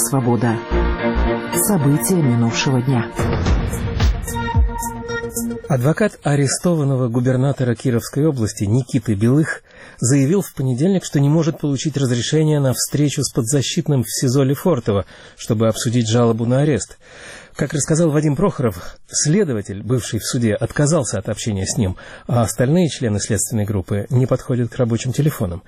Свобода. События минувшего дня. Адвокат арестованного губернатора Кировской области Никиты Белых заявил в понедельник, что не может получить разрешение на встречу с подзащитным в СИЗО Лефортово, чтобы обсудить жалобу на арест. Как рассказал Вадим Прохоров, следователь, бывший в суде, отказался от общения с ним, а остальные члены следственной группы не подходят к рабочим телефонам.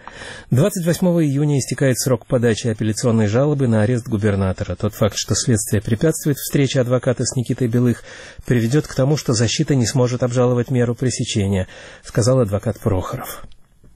28 июня истекает срок подачи апелляционной жалобы на арест губернатора. Тот факт, что следствие препятствует встрече адвоката с Никитой Белых, приведет к тому, что защита не сможет обжаловать меру пресечения, сказал адвокат Прохоров.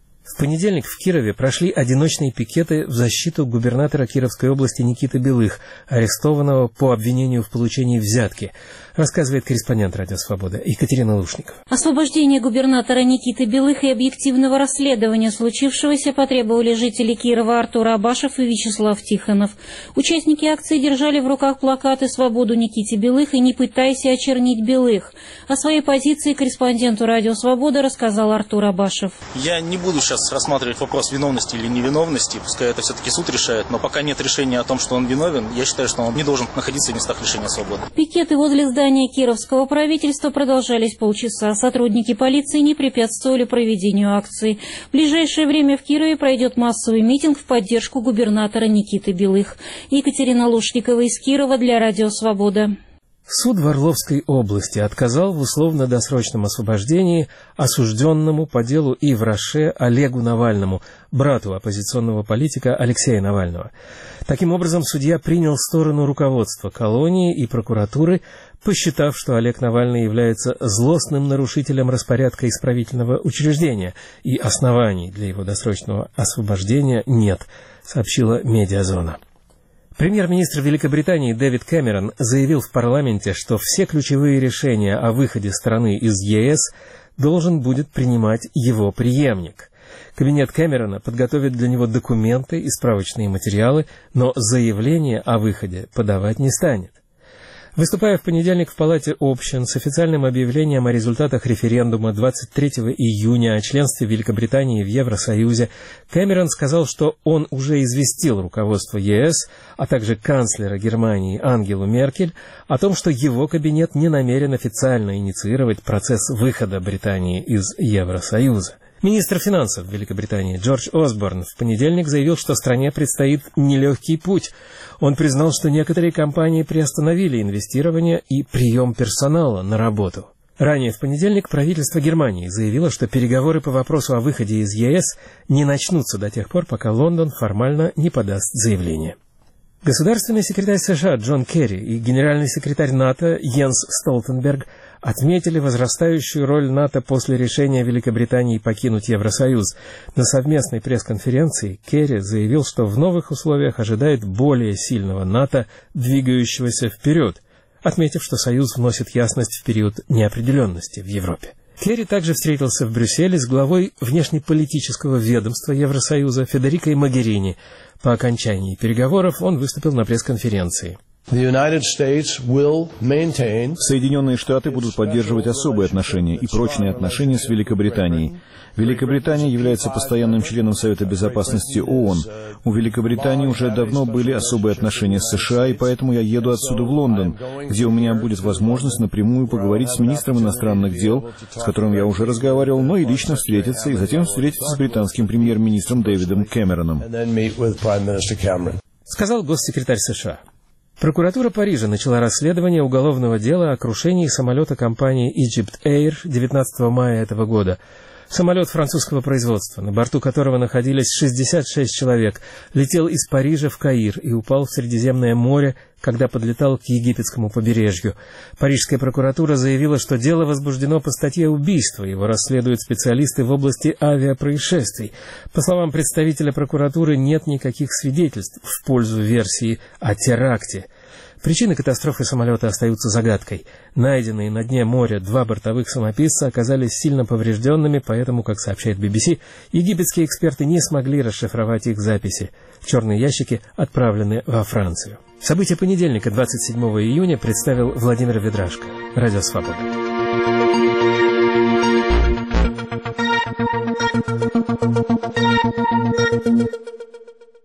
В понедельник в Кирове прошли одиночные пикеты в защиту губернатора Кировской области Никиты Белых, арестованного по обвинению в получении взятки, рассказывает корреспондент «Радио Свобода» Екатерина Лушникова. Освобождение губернатора Никиты Белых и объективного расследования случившегося потребовали жители Кирова Артур Абашев и Вячеслав Тихонов. Участники акции держали в руках плакаты «Свободу Никите Белых» и «Не пытайся очернить Белых». О своей позиции корреспонденту «Радио Свобода» рассказал Артур Абашев. Я не буду сейчас рассматривать вопрос виновности или невиновности, пускай это все-таки суд решает, но пока нет решения о том, что он виновен, я считаю, что он не должен находиться в местах лишения свободы. Пикеты возле здания Кировского правительства продолжались полчаса. Сотрудники полиции не препятствовали проведению акции. В ближайшее время в Кирове пройдет массовый митинг в поддержку губернатора Никиты Белых. Екатерина Лушникова из Кирова для Радио Свобода. Суд в Орловской области отказал в условно-досрочном освобождении осужденному по делу Ив Роше Олегу Навальному, брату оппозиционного политика Алексея Навального. Таким образом, судья принял сторону руководства колонии и прокуратуры, посчитав, что Олег Навальный является злостным нарушителем распорядка исправительного учреждения, и оснований для его досрочного освобождения нет, сообщила «Медиазона». Премьер-министр Великобритании Дэвид Кэмерон заявил в парламенте, что все ключевые решения о выходе страны из ЕС должен будет принимать его преемник. Кабинет Кэмерона подготовит для него документы и справочные материалы, но заявление о выходе подавать не станет. Выступая в понедельник в Палате общин с официальным объявлением о результатах референдума 23 июня о членстве Великобритании в Евросоюзе, Кэмерон сказал, что он уже известил руководство ЕС, а также канцлера Германии Ангелу Меркель о том, что его кабинет не намерен официально инициировать процесс выхода Британии из Евросоюза. Министр финансов Великобритании Джордж Осборн в понедельник заявил, что стране предстоит нелегкий путь. Он признал, что некоторые компании приостановили инвестирование и прием персонала на работу. Ранее в понедельник правительство Германии заявило, что переговоры по вопросу о выходе из ЕС не начнутся до тех пор, пока Лондон формально не подаст заявление. Государственный секретарь США Джон Керри и генеральный секретарь НАТО Йенс Столтенберг отметили возрастающую роль НАТО после решения Великобритании покинуть Евросоюз. На совместной пресс-конференции Керри заявил, что в новых условиях ожидает более сильного НАТО, двигающегося вперед, отметив, что Союз вносит ясность в период неопределенности в Европе. Керри также встретился в Брюсселе с главой внешнеполитического ведомства Евросоюза Федерикой Могерини. По окончании переговоров он выступил на пресс-конференции. Соединенные Штаты будут поддерживать особые отношения и прочные отношения с Великобританией. Великобритания является постоянным членом Совета Безопасности ООН. У Великобритании уже давно были особые отношения с США, и поэтому я еду отсюда в Лондон, где у меня будет возможность напрямую поговорить с министром иностранных дел, с которым я уже разговаривал, но и лично встретиться, и затем встретиться с британским премьер-министром Дэвидом Кэмероном. Сказал госсекретарь США. Прокуратура Парижа начала расследование уголовного дела о крушении самолета компании Egypt Air 19 мая этого года. Самолет французского производства, на борту которого находились 66 человек, летел из Парижа в Каир и упал в Средиземное море, когда подлетал к египетскому побережью. Парижская прокуратура заявила, что дело возбуждено по статье убийства. Его расследуют специалисты в области авиапроисшествий. По словам представителя прокуратуры, нет никаких свидетельств в пользу версии о теракте. Причины катастрофы самолета остаются загадкой. Найденные на дне моря 2 бортовых самописца оказались сильно поврежденными, поэтому, как сообщает BBC, египетские эксперты не смогли расшифровать их записи. Черные ящики отправлены во Францию. События понедельника, 27 июня, представил Владимир Ведрашко. Радио Свобода.